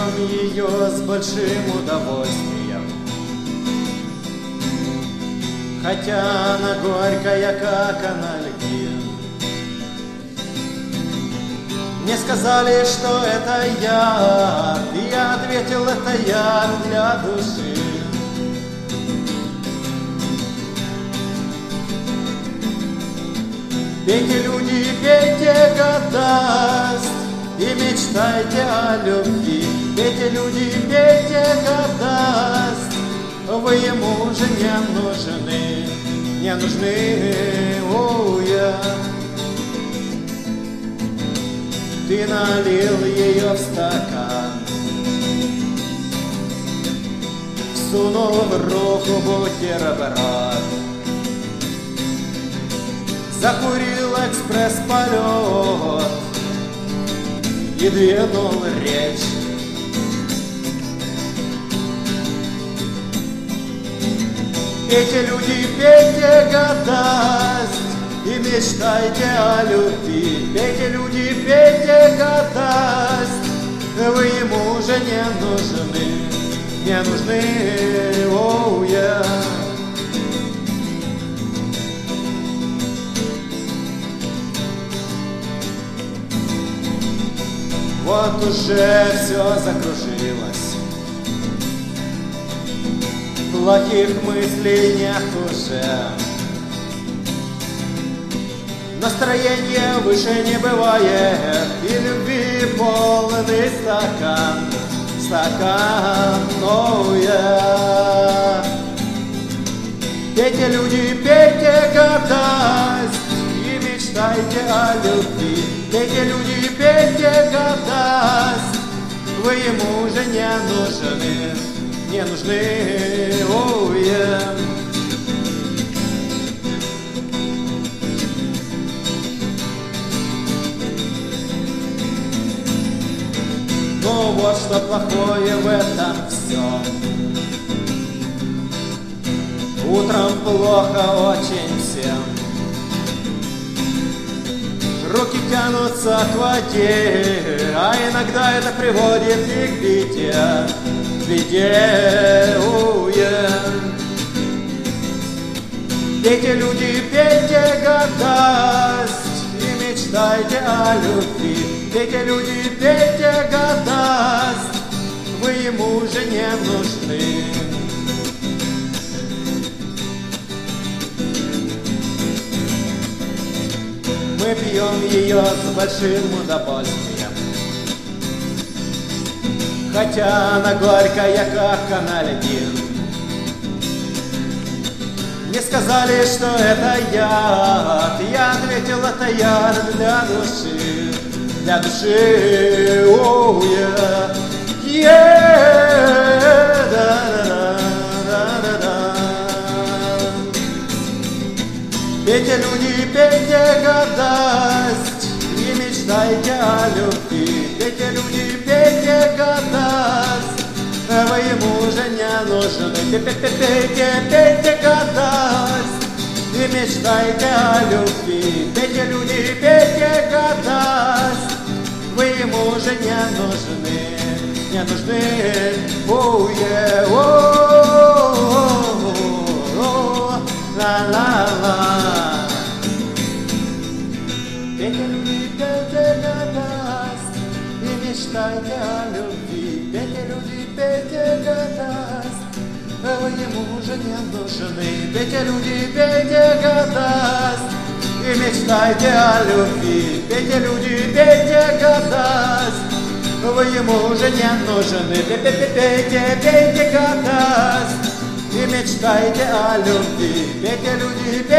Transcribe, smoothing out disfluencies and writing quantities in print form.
пьем ее с большим удовольствием, хотя она горькая, как анальгин. Мне сказали, что это яд, и я ответил, это яд для души. Пейте, люди, пейте гадость и мечтайте о любви. Пейте, люди, пейте гадость, вы ему же не нужны, не нужны, Ты налил ее в стакан, всунул в руку бутерброд, закурил экспресс-полет и двинул речь. Пейте, люди, пейте гадость и мечтайте о любви. Пейте, люди, пейте гадость, вы ему уже не нужны, не нужны, Вот уже все закружилось, плохих мыслей нет уже, настроение выше не бывает, и любви полный стакан, Пейте, люди, пейте гадость и мечтайте о любви. Пейте, люди, пейте гадость, вы ему уже не нужны, не нужны, Ну вот что плохое в этом всем. Утром плохо очень всем, руки тянутся к воде, а иногда это приводит и к беде, Пейте, люди, пейте гадость и мечтайте о любви. Пейте, люди, пейте гадость, вы ему уже не нужны. Мы пьем ее с большим удовольствием, хотя она горькая, как анальгин. Мне сказали, что это яд, я ответил, это яд для души, для души, Пейте, люди, пейте гадость и мечтайте о любви. Пейте, люди, пейте гадость, вы ему уже не нужны. Пейте, пейте гадость и мечтайте о любви. Пейте, люди, пейте гадость, вы ему уже не нужны, не нужны, ла-ла-ла. Пейте, люди, пейте гадость и мечтайте о любви. Пейте, люди, пейте гадость, вы ему уже не нужны. Пейте, люди, пейте гадость и мечтайте о любви. Пейте, люди, пейте гадость, вы ему уже не нужны. Пейте гадость и мечтайте о любви. Пейте, люди,